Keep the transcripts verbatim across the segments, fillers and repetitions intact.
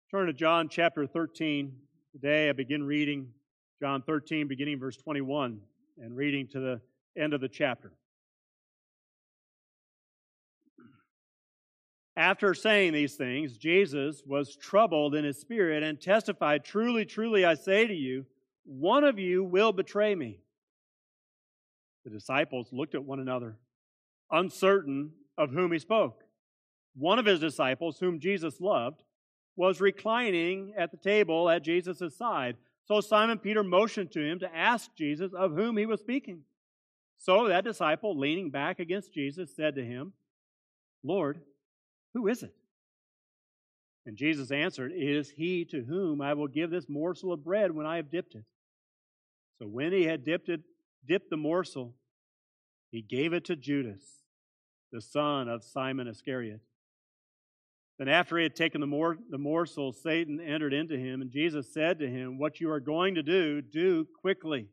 Turn to John chapter thirteen. Today I begin reading John thirteen, beginning verse twenty-one, and reading to the end of the chapter. After saying these things, Jesus was troubled in his spirit and testified, "Truly, truly, I say to you, one of you will betray me." The disciples looked at one another, uncertain of whom he spoke. One of his disciples, whom Jesus loved, was reclining at the table at Jesus' side. So Simon Peter motioned to him to ask Jesus of whom he was speaking. So that disciple, leaning back against Jesus, said to him, "Lord, who is it?" And Jesus answered, "It is he to whom I will give this morsel of bread when I have dipped it." So when he had dipped it, dipped the morsel, he gave it to Judas, the son of Simon Iscariot. Then after he had taken the, mor- the morsel, Satan entered into him, and Jesus said to him, "What you are going to do, do quickly."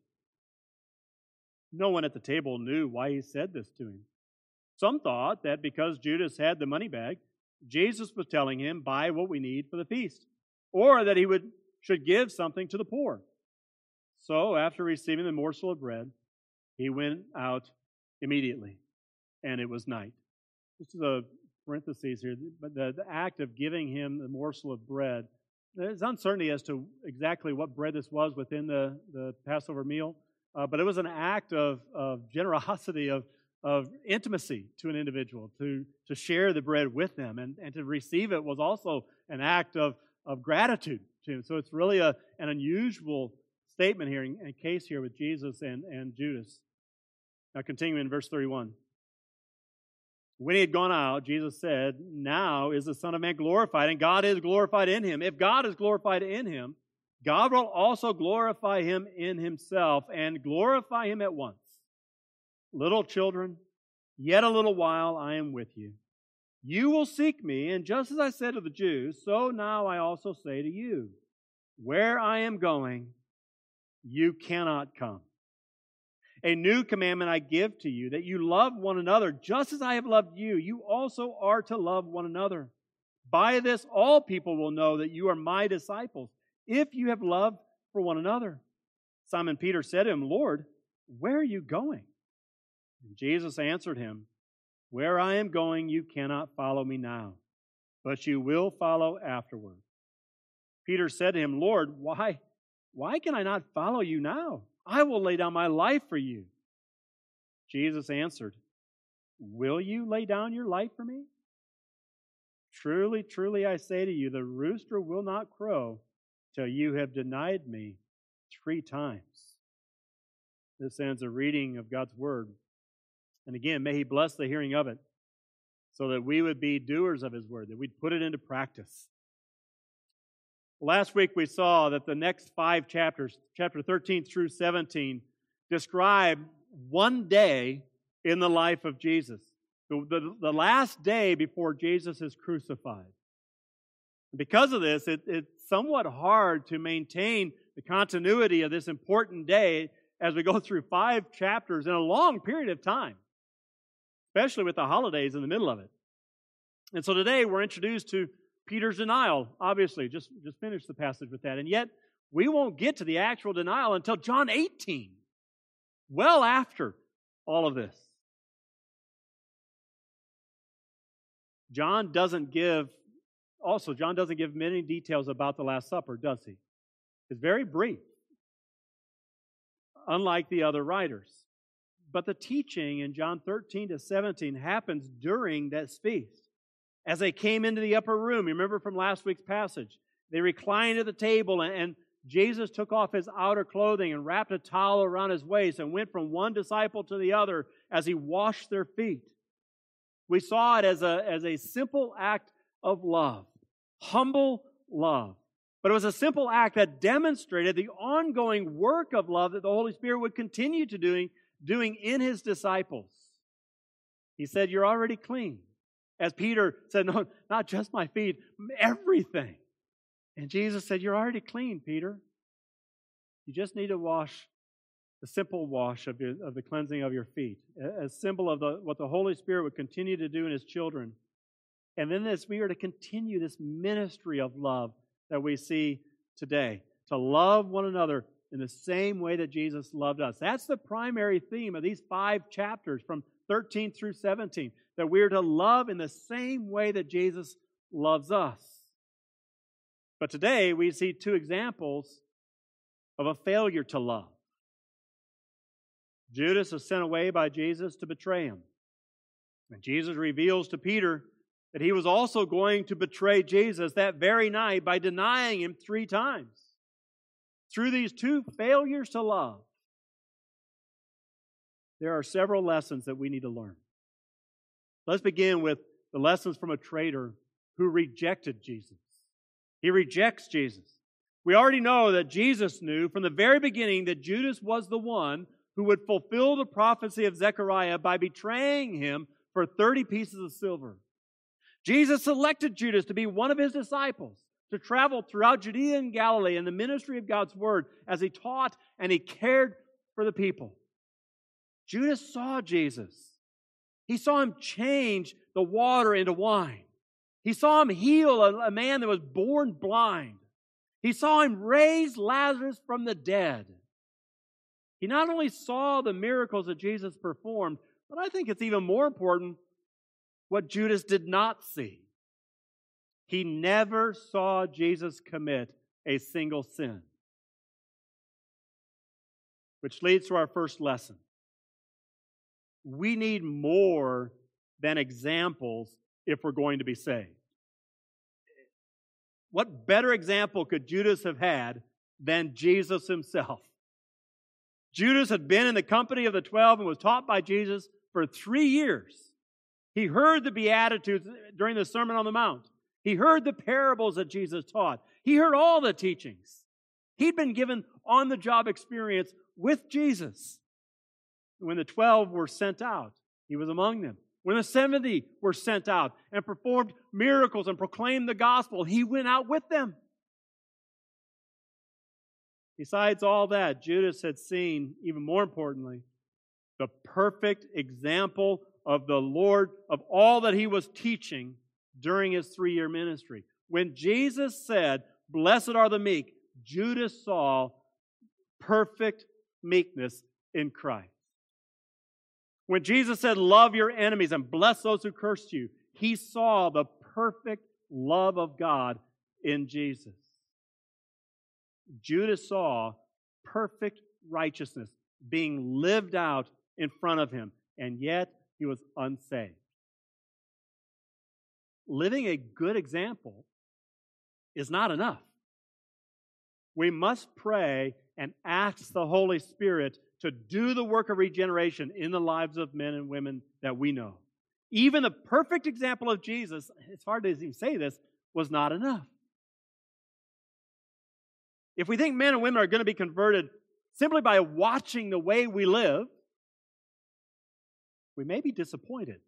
No one at the table knew why he said this to him. Some thought that because Judas had the money bag, Jesus was telling him, "Buy what we need for the feast," or that he would should give something to the poor. So after receiving the morsel of bread, he went out immediately, and it was night. This is a parentheses here, but the, the act of giving him the morsel of bread, there's uncertainty as to exactly what bread this was within the, the Passover meal, uh, but it was an act of, of generosity, of, of intimacy to an individual, to, to share the bread with them, and, and to receive it was also an act of, of gratitude to him. So it's really a, an unusual statement here, in, in case here with Jesus and, and Judas. Now continuing in verse thirty-one. When he had gone out, Jesus said, "Now is the Son of Man glorified, and God is glorified in him. If God is glorified in him, God will also glorify him in himself, and glorify him at once. Little children, yet a little while I am with you. You will seek me, and just as I said to the Jews, so now I also say to you, where I am going, you cannot come. A new commandment I give to you, that you love one another just as I have loved you. You also are to love one another. By this all people will know that you are my disciples, if you have love for one another." Simon Peter said to him, "Lord, where are you going?" And Jesus answered him, "Where I am going, you cannot follow me now, but you will follow afterward." Peter said to him, "Lord, why, why can I not follow you now? I will lay down my life for you." Jesus answered, "Will you lay down your life for me? Truly, truly, I say to you, the rooster will not crow till you have denied me three times." This ends a reading of God's Word. And again, may He bless the hearing of it, so that we would be doers of His Word, that we'd put it into practice. Last week we saw that the next five chapters, chapter thirteen through seventeen, describe one day in the life of Jesus. The, the, the last day before Jesus is crucified. Because of this, it, it's somewhat hard to maintain the continuity of this important day as we go through five chapters in a long period of time, especially with the holidays in the middle of it. And so today we're introduced to Peter's denial, obviously. Just, just finished the passage with that. And yet, we won't get to the actual denial until John eighteen, well after all of this. John doesn't give, also, John doesn't give many details about the Last Supper, does he? It's very brief, unlike the other writers. But the teaching in John thirteen to seventeen happens during that feast. As they came into the upper room, you remember from last week's passage, they reclined at the table, and, and Jesus took off his outer clothing and wrapped a towel around his waist and went from one disciple to the other as he washed their feet. We saw it as a, as a simple act of love, humble love. But it was a simple act that demonstrated the ongoing work of love that the Holy Spirit would continue to doing, doing in his disciples. He said, "You're already clean." As Peter said, "No, not just my feet, everything." And Jesus said, "You're already clean, Peter. You just need to wash the simple wash of, your, of the cleansing of your feet," a symbol of the, what the Holy Spirit would continue to do in His children. And then this, we are to continue this ministry of love that we see today. To love one another in the same way that Jesus loved us. That's the primary theme of these five chapters from thirteen through seventeen, that we're to love in the same way that Jesus loves us. But today we see two examples of a failure to love. Judas is sent away by Jesus to betray him. And Jesus reveals to Peter that he was also going to betray Jesus that very night by denying him three times. Through these two failures to love, there are several lessons that we need to learn. Let's begin with the lessons from a traitor who rejected Jesus. He rejects Jesus. We already know that Jesus knew from the very beginning that Judas was the one who would fulfill the prophecy of Zechariah by betraying him for thirty pieces of silver. Jesus selected Judas to be one of his disciples, to travel throughout Judea and Galilee in the ministry of God's Word as he taught and he cared for the people. Judas saw Jesus. He saw him change the water into wine. He saw him heal a, a man that was born blind. He saw him raise Lazarus from the dead. He not only saw the miracles that Jesus performed, but I think it's even more important what Judas did not see. He never saw Jesus commit a single sin. Which leads to our first lesson. We need more than examples if we're going to be saved. What better example could Judas have had than Jesus himself? Judas had been in the company of the twelve and was taught by Jesus for three years. He heard the Beatitudes during the Sermon on the Mount. He heard the parables that Jesus taught. He heard all the teachings. He'd been given on-the-job experience with Jesus. When the twelve were sent out, he was among them. When the seventy were sent out and performed miracles and proclaimed the gospel, he went out with them. Besides all that, Judas had seen, even more importantly, the perfect example of the Lord of all that he was teaching during his three-year ministry. When Jesus said, "Blessed are the meek," Judas saw perfect meekness in Christ. When Jesus said, "Love your enemies and bless those who curse you," he saw the perfect love of God in Jesus. Judas saw perfect righteousness being lived out in front of him, and yet he was unsaved. Living a good example is not enough. We must pray and ask the Holy Spirit to do the work of regeneration in the lives of men and women that we know. Even the perfect example of Jesus, it's hard to even say this, was not enough. If we think men and women are going to be converted simply by watching the way we live, we may be disappointed.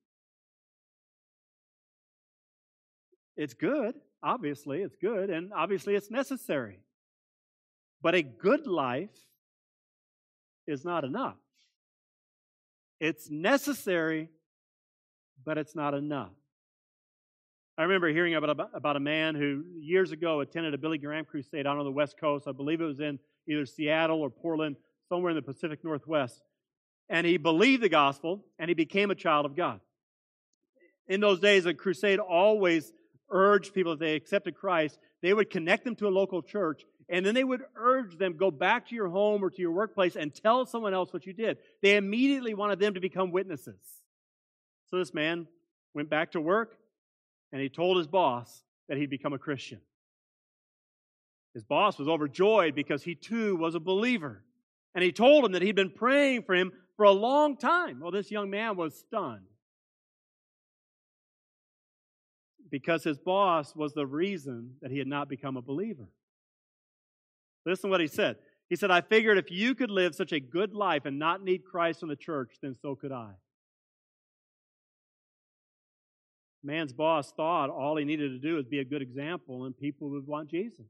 It's good, obviously, it's good, and obviously it's necessary. But a good life is not enough. It's necessary, but it's not enough. I remember hearing about, about a man who years ago attended a Billy Graham crusade out on the West Coast. I believe it was in either Seattle or Portland, somewhere in the Pacific Northwest. And he believed the gospel, and he became a child of God. In those days, a crusade always urged people, if they accepted Christ, they would connect them to a local church, and then they would urge them, go back to your home or to your workplace and tell someone else what you did. They immediately wanted them to become witnesses. So this man went back to work, and he told his boss that he'd become a Christian. His boss was overjoyed because he too was a believer. And he told him that he'd been praying for him for a long time. Well, this young man was stunned, because his boss was the reason that he had not become a believer. Listen to what he said. He said, "I figured if you could live such a good life and not need Christ in the church, then so could I." Man's boss thought all he needed to do was be a good example and people would want Jesus.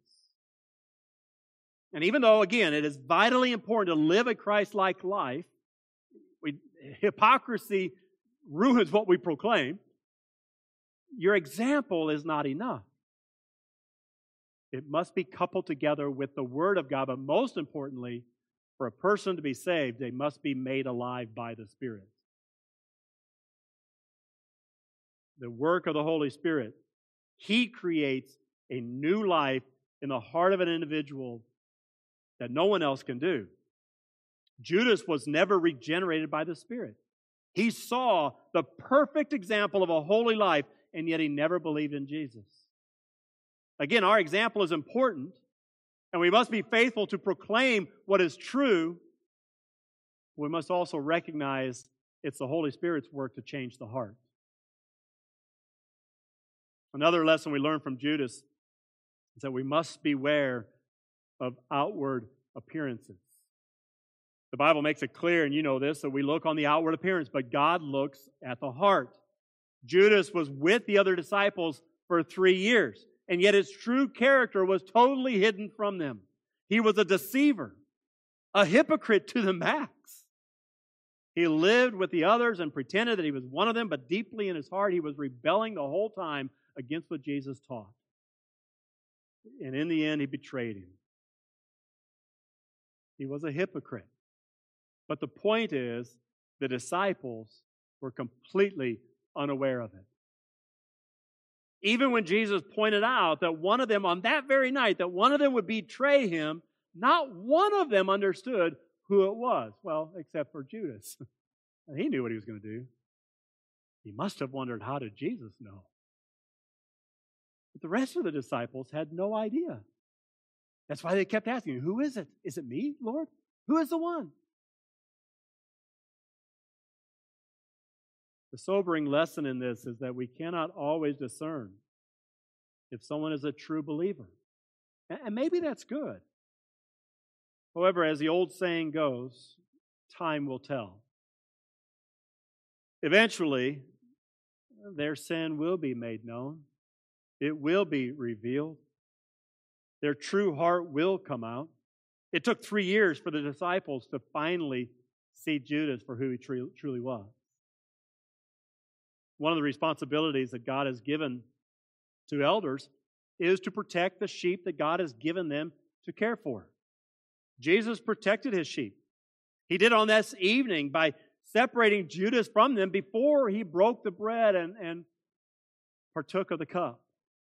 And even though, again, it is vitally important to live a Christ-like life, we, hypocrisy ruins what we proclaim. Your example is not enough. It must be coupled together with the Word of God, but most importantly, for a person to be saved, they must be made alive by the Spirit. The work of the Holy Spirit, He creates a new life in the heart of an individual that no one else can do. Judas was never regenerated by the Spirit. He saw the perfect example of a holy life, and yet he never believed in Jesus. Again, our example is important, and we must be faithful to proclaim what is true. We must also recognize it's the Holy Spirit's work to change the heart. Another lesson we learn from Judas is that we must beware of outward appearances. The Bible makes it clear, and you know this, that we look on the outward appearance, but God looks at the heart. Judas was with the other disciples for three years, and yet his true character was totally hidden from them. He was a deceiver, a hypocrite to the max. He lived with the others and pretended that he was one of them, but deeply in his heart he was rebelling the whole time against what Jesus taught. And in the end, he betrayed him. He was a hypocrite. But the point is, the disciples were completely unaware of it. Even when Jesus pointed out that one of them, on that very night, that one of them would betray him, not one of them understood who it was. Well, except for Judas. And he knew what he was going to do. He must have wondered, how did Jesus know? But the rest of the disciples had no idea. That's why they kept asking, who is it? Is it me, Lord? Who is the one? The sobering lesson in this is that we cannot always discern if someone is a true believer. And maybe that's good. However, as the old saying goes, time will tell. Eventually, their sin will be made known. It will be revealed. Their true heart will come out. It took three years for the disciples to finally see Judas for who he truly was. One of the responsibilities that God has given to elders is to protect the sheep that God has given them to care for. Jesus protected his sheep. He did on this evening by separating Judas from them before he broke the bread and, and partook of the cup.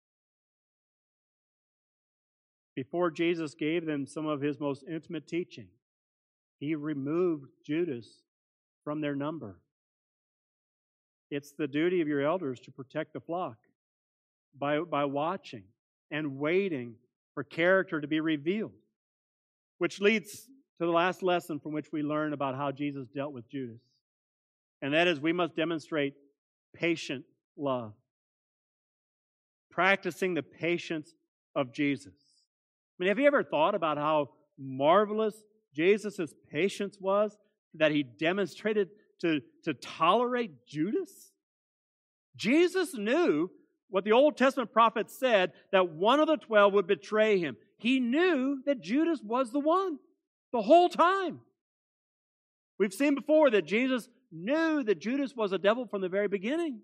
Before Jesus gave them some of his most intimate teaching, he removed Judas from their number. It's the duty of your elders to protect the flock by, by watching and waiting for character to be revealed. Which leads to the last lesson from which we learn about how Jesus dealt with Judas. And that is, we must demonstrate patient love. Practicing the patience of Jesus. I mean, have you ever thought about how marvelous Jesus' patience was that he demonstrated to, to tolerate Judas? Jesus knew what the Old Testament prophet said, that one of the twelve would betray him. He knew that Judas was the one the whole time. We've seen before that Jesus knew that Judas was a devil from the very beginning.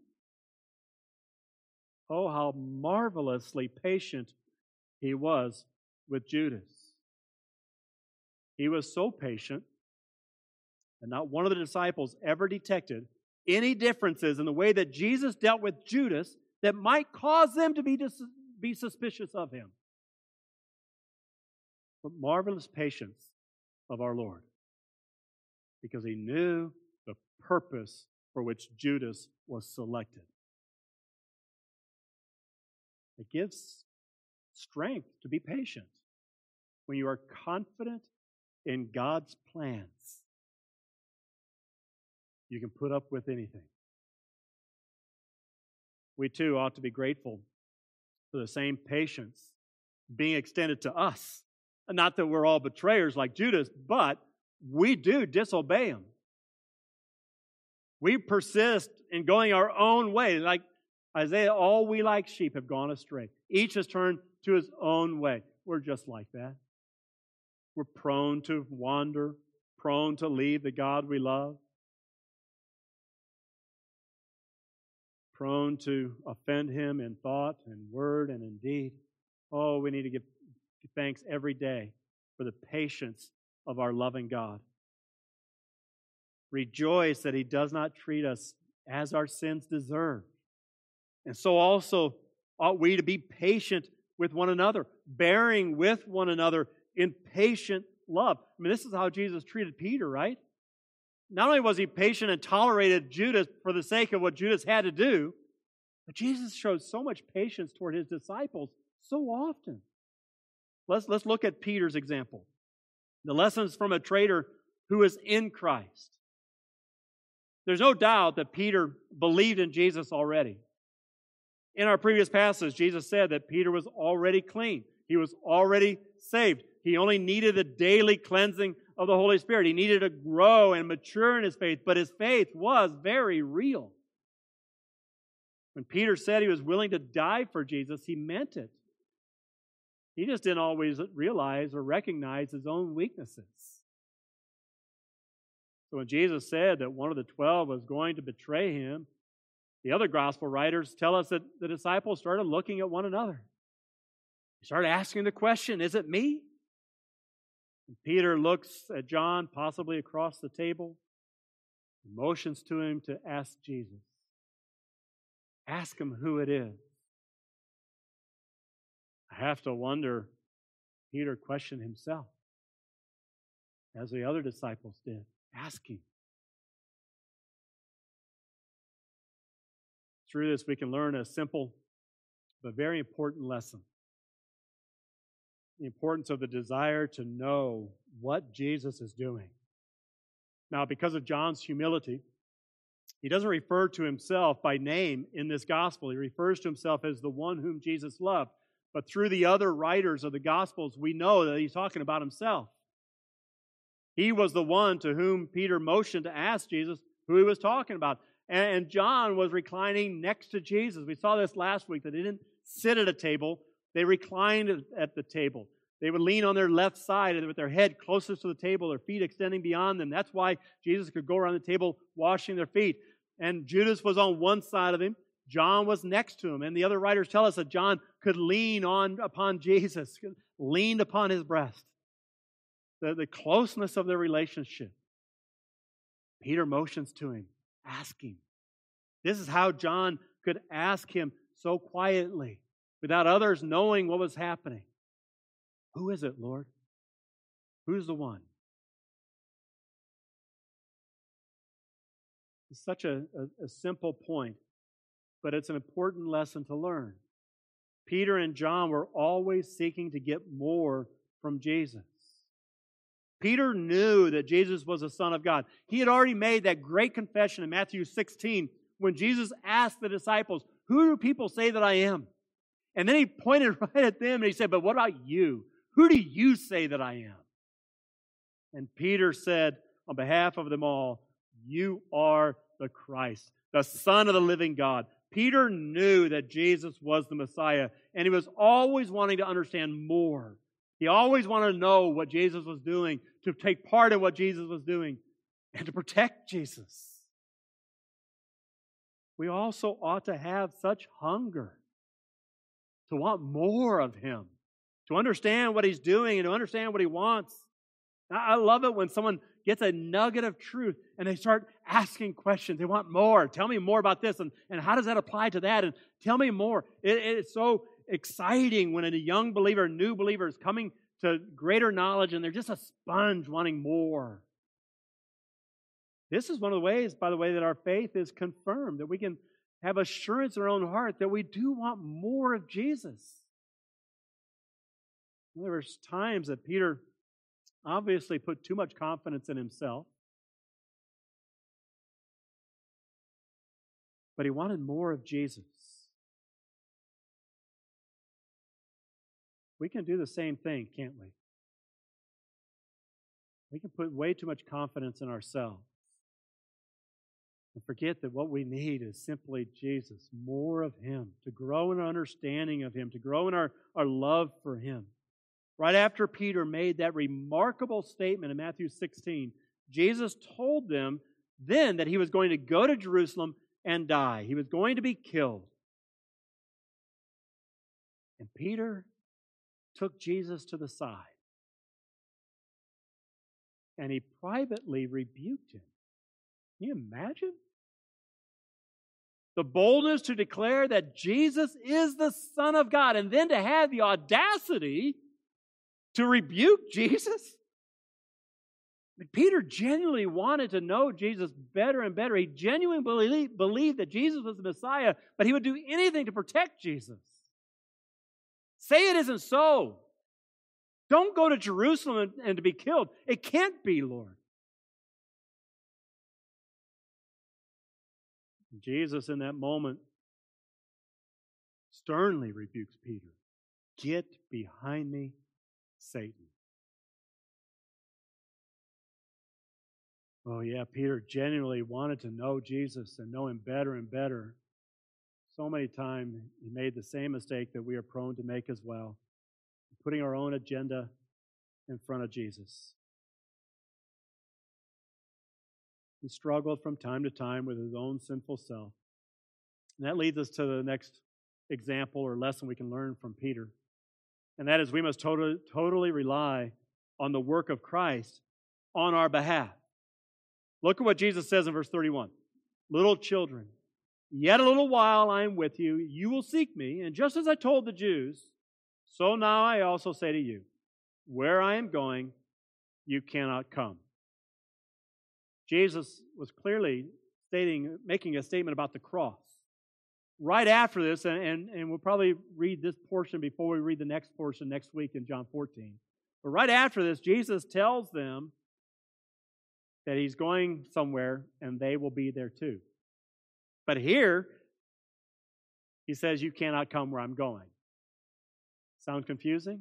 Oh, how marvelously patient he was with Judas. He was so patient that not one of the disciples ever detected any differences in the way that Jesus dealt with Judas that might cause them to be, dis- be suspicious of him. But marvelous patience of our Lord, because he knew the purpose for which Judas was selected. It gives strength to be patient when you are confident in God's plans. You can put up with anything. We too ought to be grateful for the same patience being extended to us. Not that we're all betrayers like Judas, but we do disobey him. We persist in going our own way. Like Isaiah, all we like sheep have gone astray. Each has turned to his own way. We're just like that. We're prone to wander, prone to leave the God we love, prone to offend him in thought and word and in deed. Oh, we need to give thanks every day for the patience of our loving God. Rejoice that He does not treat us as our sins deserve. And so also ought we to be patient with one another, bearing with one another in patient love. I mean, this is how Jesus treated Peter, right? Not only was He patient and tolerated Judas for the sake of what Judas had to do, but Jesus showed so much patience toward His disciples so often. Let's, let's look at Peter's example. The lessons from a traitor who is in Christ. There's no doubt that Peter believed in Jesus already. In our previous passage, Jesus said that Peter was already clean. He was already saved. He only needed the daily cleansing of the Holy Spirit. He needed to grow and mature in his faith, but his faith was very real. When Peter said he was willing to die for Jesus, he meant it. He just didn't always realize or recognize his own weaknesses. So when Jesus said that one of the twelve was going to betray him, the other gospel writers tell us that the disciples started looking at one another. They started asking the question, is it me? And Peter looks at John, possibly across the table, and motions to him to ask Jesus. Ask him who it is. I have to wonder, Peter questioned himself, as the other disciples did. Ask him. Through this, we can learn a simple but very important lesson. The importance of the desire to know what Jesus is doing. Now, because of John's humility, he doesn't refer to himself by name in this gospel. He refers to himself as the one whom Jesus loved. But through the other writers of the Gospels, we know that he's talking about himself. He was the one to whom Peter motioned to ask Jesus who he was talking about. And John was reclining next to Jesus. We saw this last week, that they didn't sit at a table. They reclined at the table. They would lean on their left side with their head closest to the table, their feet extending beyond them. That's why Jesus could go around the table washing their feet. And Judas was on one side of him. John was next to him. And the other writers tell us that John could lean on upon Jesus, leaned upon his breast. The, the closeness of their relationship. Peter motions to him, ask him. This is how John could ask him so quietly, without others knowing what was happening. Who is it, Lord? Who's the one? It's such a, a, a simple point, but it's an important lesson to learn. Peter and John were always seeking to get more from Jesus. Peter knew that Jesus was the Son of God. He had already made that great confession in Matthew sixteen when Jesus asked the disciples, who do people say that I am? And then he pointed right at them and he said, but what about you? Who do you say that I am? And Peter said, on behalf of them all, you are the Christ, the Son of the living God. Peter knew that Jesus was the Messiah, and he was always wanting to understand more. He always wanted to know what Jesus was doing, to take part in what Jesus was doing, and to protect Jesus. We also ought to have such hunger to want more of Him, to understand what He's doing and to understand what He wants. I love it when someone gets a nugget of truth and they start asking questions. They want more. Tell me more about this, and, and how does that apply to that? And tell me more. It, it's so exciting when a young believer, new believer is coming to greater knowledge and they're just a sponge wanting more. This is one of the ways, by the way, that our faith is confirmed, that we can have assurance in our own heart that we do want more of Jesus. There were times that Peter obviously put too much confidence in himself, but he wanted more of Jesus. We can do the same thing, can't we? We can put way too much confidence in ourselves and forget that what we need is simply Jesus, more of Him, to grow in our understanding of Him, to grow in our, our love for Him. Right after Peter made that remarkable statement in Matthew sixteen, Jesus told them then that He was going to go to Jerusalem and die. He was going to be killed. And Peter took Jesus to the side and he privately rebuked him. Can you imagine? The boldness to declare that Jesus is the Son of God, and then to have the audacity to rebuke Jesus. Peter genuinely wanted to know Jesus better and better. He genuinely believed, believed that Jesus was the Messiah, but he would do anything to protect Jesus. Say it isn't so. Don't go to Jerusalem and, and to be killed. It can't be, Lord. Jesus, in that moment, sternly rebukes Peter. Get behind me, Satan. Oh, yeah, Peter genuinely wanted to know Jesus and know him better and better. So many times he made the same mistake that we are prone to make as well, putting our own agenda in front of Jesus. He struggled from time to time with his own sinful self. And that leads us to the next example or lesson we can learn from Peter. And that is we must totally, totally rely on the work of Christ on our behalf. Look at what Jesus says in verse thirty-one. Little children, yet a little while I am with you. You will seek me. And just as I told the Jews, so now I also say to you, where I am going, you cannot come. Jesus was clearly stating, making a statement about the cross. Right after this, and, and, and we'll probably read this portion before we read the next portion next week in John fourteen. But right after this, Jesus tells them that he's going somewhere and they will be there too. But here, he says, you cannot come where I'm going. Sound confusing?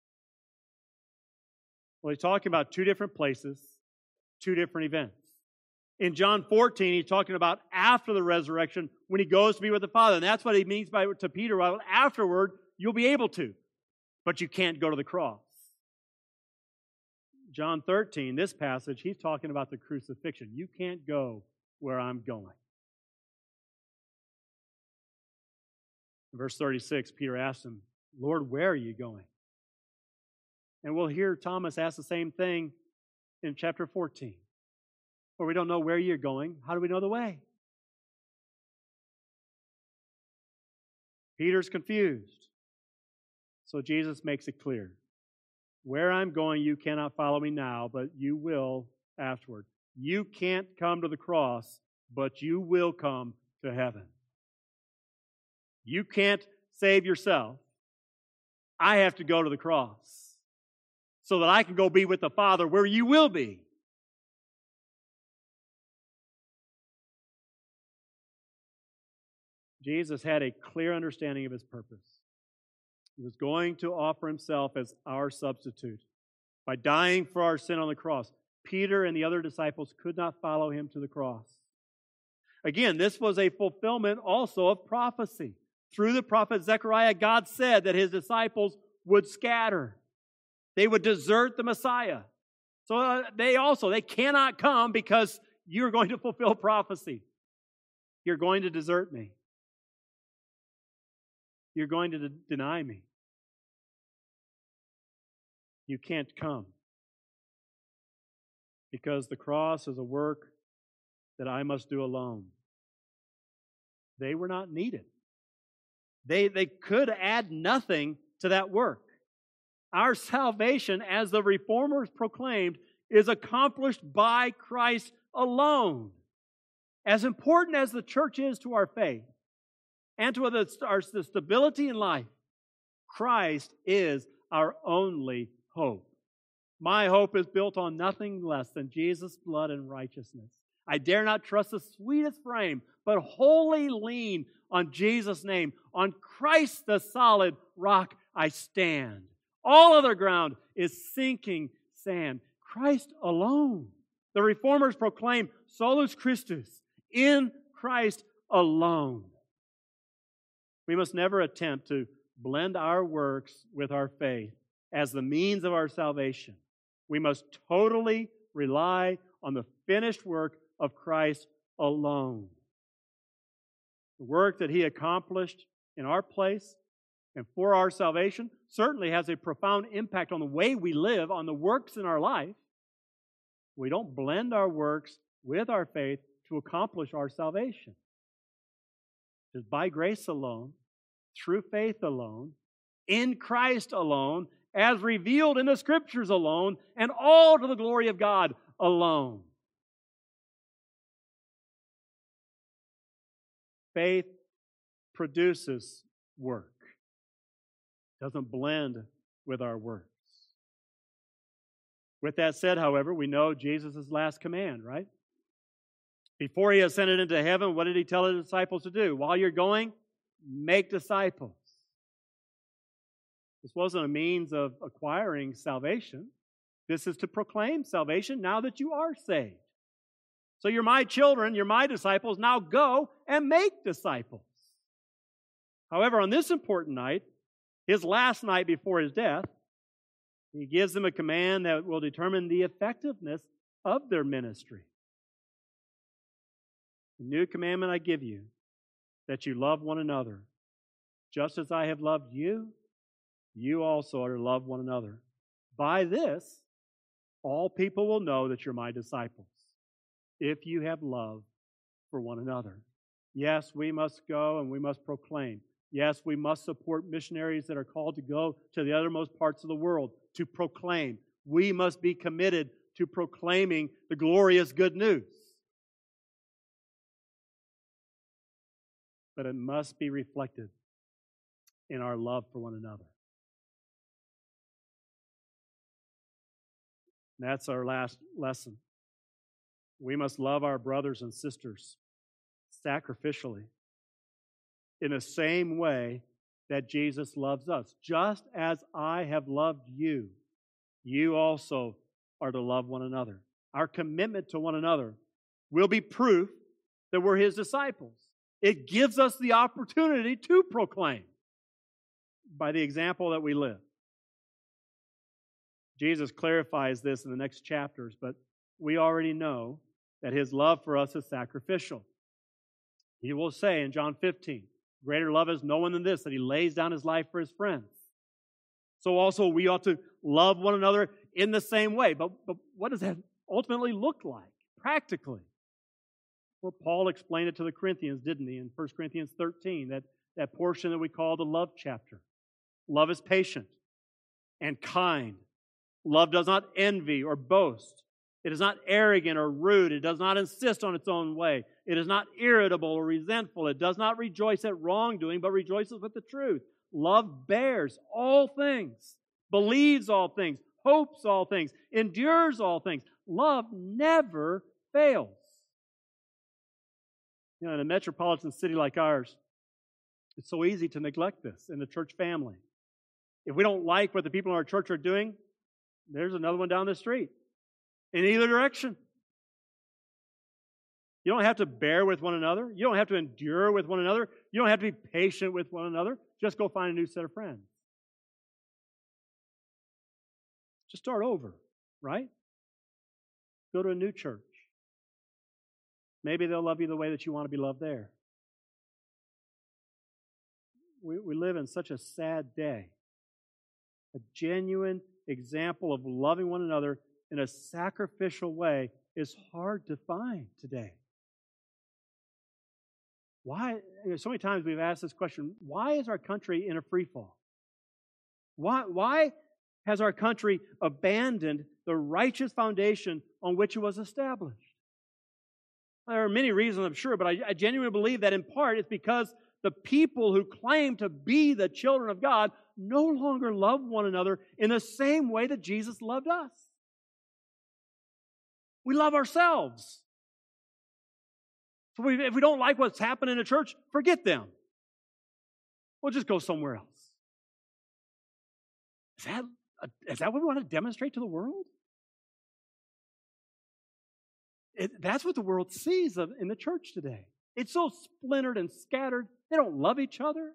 Well, he's talking about two different places, two different events. In John fourteen, he's talking about after the resurrection when he goes to be with the Father. And that's what he means by to Peter, well, afterward, you'll be able to, but you can't go to the cross. John thirteen, this passage, he's talking about the crucifixion. You can't go where I'm going. In verse thirty-six, Peter asks him, Lord, where are you going? And we'll hear Thomas ask the same thing in chapter fourteen. Where we don't know where you're going. How do we know the way? Peter's confused. So Jesus makes it clear. Where I'm going, you cannot follow me now, but you will afterward. You can't come to the cross, but you will come to heaven. You can't save yourself. I have to go to the cross so that I can go be with the Father where you will be. Jesus had a clear understanding of his purpose. He was going to offer himself as our substitute by dying for our sin on the cross. Peter and the other disciples could not follow him to the cross. Again, this was a fulfillment also of prophecy. Through the prophet Zechariah, God said that his disciples would scatter. They would desert the Messiah. So uh, they also, they cannot come because you're going to fulfill prophecy. You're going to desert me. You're going to de- deny me. You can't come. Because the cross is a work that I must do alone. They were not needed. They, they could add nothing to that work. Our salvation, as the Reformers proclaimed, is accomplished by Christ alone. As important as the church is to our faith, and to the, our the stability in life, Christ is our only hope. My hope is built on nothing less than Jesus' blood and righteousness. I dare not trust the sweetest frame, but wholly lean on Jesus' name. On Christ, the solid rock, I stand. All other ground is sinking sand. Christ alone. The Reformers proclaim solus Christus, in Christ alone. We must never attempt to blend our works with our faith as the means of our salvation. We must totally rely on the finished work of Christ alone. The work that he accomplished in our place and for our salvation certainly has a profound impact on the way we live, on the works in our life. We don't blend our works with our faith to accomplish our salvation. It is by grace alone, through faith alone, in Christ alone, as revealed in the Scriptures alone, and all to the glory of God alone. Faith produces work. It doesn't blend with our works. With that said, however, we know Jesus' last command, right? Before he ascended into heaven, what did he tell his disciples to do? While you're going, make disciples. This wasn't a means of acquiring salvation. This is to proclaim salvation now that you are saved. So you're my children, you're my disciples, now go and make disciples. However, on this important night, his last night before his death, he gives them a command that will determine the effectiveness of their ministry. The new commandment I give you, that you love one another. Just as I have loved you, you also are to love one another. By this, all people will know that you're my disciples, if you have love for one another. Yes, we must go and we must proclaim. Yes, we must support missionaries that are called to go to the uttermost parts of the world to proclaim. We must be committed to proclaiming the glorious good news. But it must be reflected in our love for one another. And that's our last lesson. We must love our brothers and sisters sacrificially in the same way that Jesus loves us. Just as I have loved you, you also are to love one another. Our commitment to one another will be proof that we're his disciples. It gives us the opportunity to proclaim by the example that we live. Jesus clarifies this in the next chapters, but we already know that his love for us is sacrificial. He will say in John fifteen, greater love is no one than this, that he lays down his life for his friends. So also we ought to love one another in the same way. But, but what does that ultimately look like practically? Well, Paul explained it to the Corinthians, didn't he, in First Corinthians thirteen, that, that portion that we call the love chapter. Love is patient and kind. Love does not envy or boast. It is not arrogant or rude. It does not insist on its own way. It is not irritable or resentful. It does not rejoice at wrongdoing, but rejoices with the truth. Love bears all things, believes all things, hopes all things, endures all things. Love never fails. You know, in a metropolitan city like ours, it's so easy to neglect this in the church family. If we don't like what the people in our church are doing, there's another one down the street. In either direction. You don't have to bear with one another. You don't have to endure with one another. You don't have to be patient with one another. Just go find a new set of friends. Just start over, right? Go to a new church. Maybe they'll love you the way that you want to be loved there. We, we live in such a sad day. A genuine example of loving one another in a sacrificial way is hard to find today. Why? You know, so many times we've asked this question, why is our country in a free fall? Why, why has our country abandoned the righteous foundation on which it was established? There are many reasons, I'm sure, but I, I genuinely believe that in part it's because the people who claim to be the children of God no longer love one another in the same way that Jesus loved us. We love ourselves. So we, if we don't like what's happened in the church, forget them. We'll just go somewhere else. Is that, is that what we want to demonstrate to the world? It, that's what the world sees of, in the church today. It's so splintered and scattered. They don't love each other.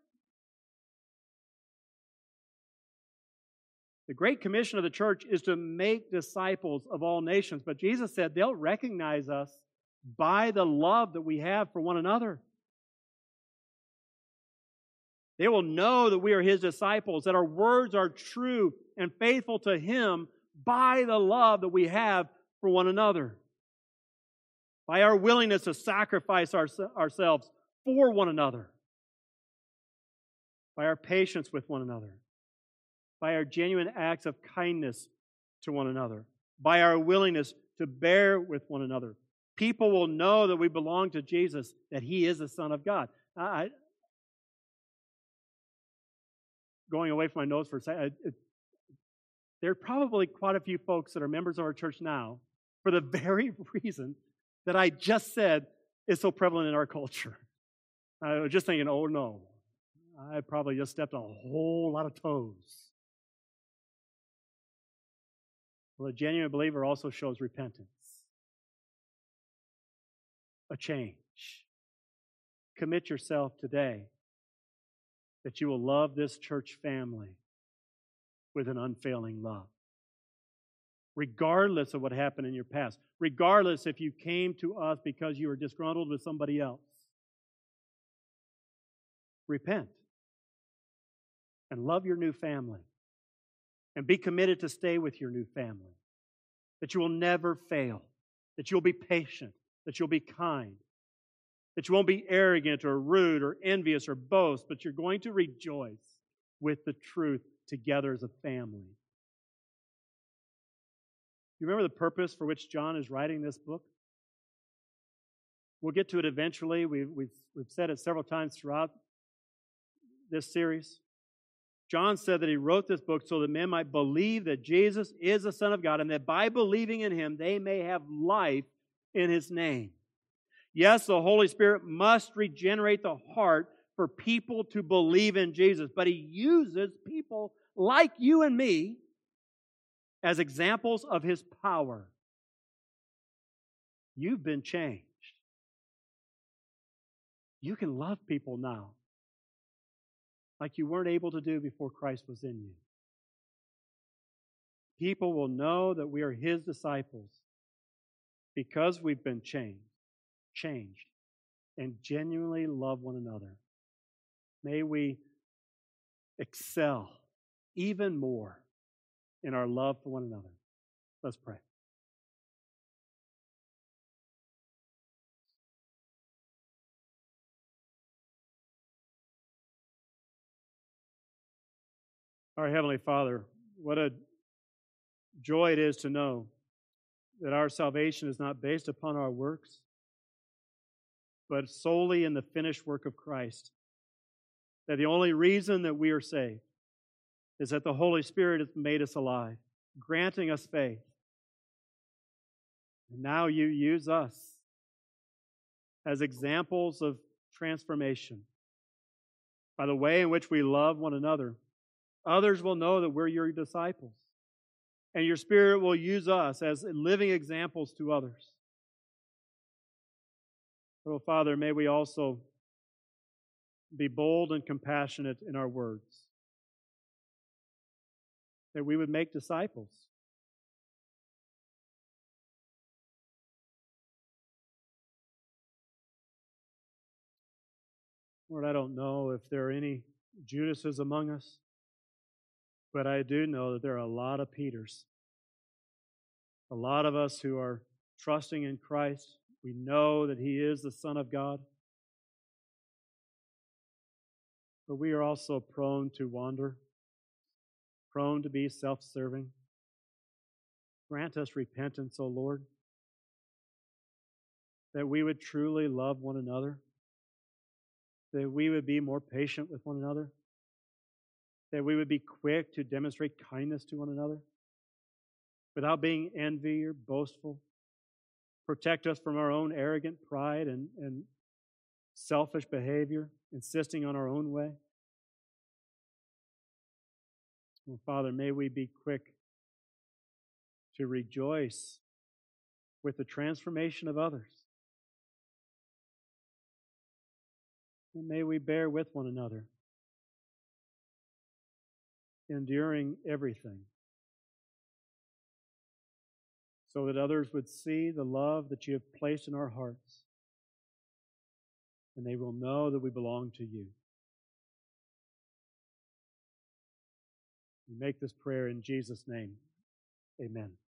The Great Commission of the church is to make disciples of all nations. But Jesus said they'll recognize us by the love that we have for one another. They will know that we are His disciples, that our words are true and faithful to Him by the love that we have for one another, by our willingness to sacrifice our, ourselves for one another, by our patience with one another, by our genuine acts of kindness to one another, by our willingness to bear with one another. People will know that we belong to Jesus, that He is the Son of God. I, going away from my notes for a second, it, there are probably quite a few folks that are members of our church now for the very reason that I just said is so prevalent in our culture. I was just thinking, oh no, I probably just stepped on a whole lot of toes. Well, a genuine believer also shows repentance, a change. Commit yourself today that you will love this church family with an unfailing love, regardless of what happened in your past, regardless if you came to us because you were disgruntled with somebody else. Repent and love your new family and be committed to stay with your new family, that you will never fail, that you'll be patient, that you'll be kind, that you won't be arrogant or rude or envious or boast, but you're going to rejoice with the truth together as a family. You remember the purpose for which John is writing this book? We'll get to it eventually. We've, we've, we've said it several times throughout this series. John said that he wrote this book so that men might believe that Jesus is the Son of God and that by believing in Him, they may have life in His name. Yes, the Holy Spirit must regenerate the heart for people to believe in Jesus, but He uses people like you and me as examples of His power. You've been changed. You can love people now like you weren't able to do before Christ was in you. People will know that we are His disciples because we've been changed, changed, and genuinely love one another. May we excel even more in our love for one another. Let's pray. Our Heavenly Father, what a joy it is to know that our salvation is not based upon our works, but solely in the finished work of Christ. That the only reason that we are saved is that the Holy Spirit has made us alive, granting us faith. And now you use us as examples of transformation by the way in which we love one another. Others will know that we're your disciples. And your Spirit will use us as living examples to others. Oh, Father, may we also be bold and compassionate in our words. That we would make disciples. Lord, I don't know if there are any Judases among us, but I do know that there are a lot of Peters. A lot of us who are trusting in Christ. We know that He is the Son of God. But we are also prone to wander, prone to be self-serving. Grant us repentance, O Lord, that we would truly love one another, that we would be more patient with one another, that we would be quick to demonstrate kindness to one another without being envy or boastful. Protect us from our own arrogant pride and, and selfish behavior, insisting on our own way. Well, Father, may we be quick to rejoice with the transformation of others. And may we bear with one another, enduring everything, so that others would see the love that you have placed in our hearts, and they will know that we belong to you. We make this prayer in Jesus' name. Amen.